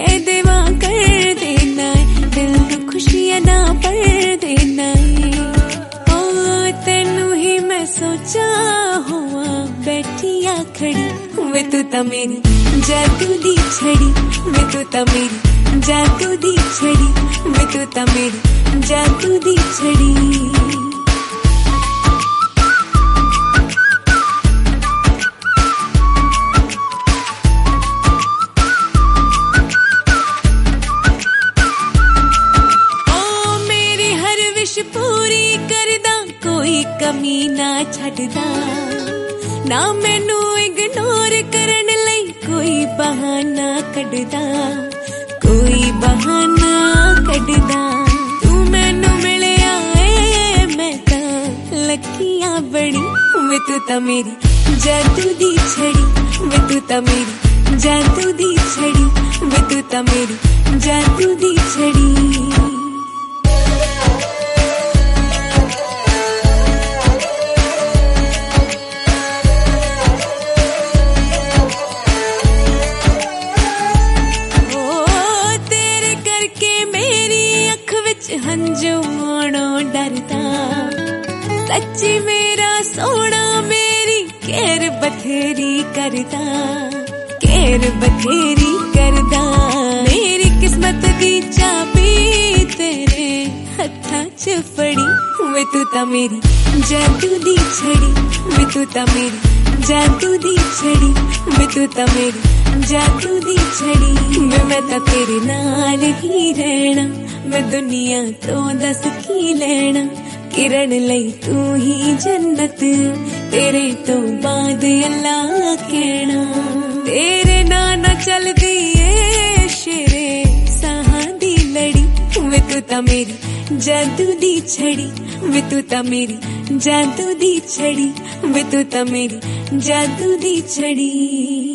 कह देवा कर देना है, दिल नू खुशियां ना पर देना है। ओ तेनू ही मैं सोचा हुआ बैठिया खड़ी, वे तू ता मेरी जादू दी छड़ी, वे तू ता मेरी जादू दी छड़ी, वे तू ता मेरी जादू दी छड़ी। पूरी करदा कोई कमी ना छड़दा, ना मैनू इग्नोर करन लई कोई बहाना कढदा, कोई बहाना कढदा। तू मैनू मिलिया ए मैं तां लकियां बड़ी, वे तू तां मेरी जादू दी छड़ी, वे तू तां मेरी जादू दी छड़ी, वे तू तां मेरी जादू दी छड़ी। हंजू मोड़ो डरदा, सच्ची मेरा सोना मेरी केर बथेरी करदा, केर बथेरी करदा। मेरी किस्मत दी चाबी तेरे हत्था च फड़ी, वे तू ता मेरी जादू दी छड़ी, वे तू ता मेरी जादू दी छड़ी, वे तू ता मेरी जादू दी छड़ी। मैं ता तेरे नाल ही रहना, मैं दुनिया तो दस की लेना, किरण लई तू ही जन्नत, तेरे तो बाद अल्लाह कहना। तेरे नाना चल दी ए शेरे साहां दी लड़ी, वे तू ता मेरी जादू दी छड़ी, वे तू ता मेरी जादू दी छड़ी, वे तू ता मेरी जादू दी छड़ी।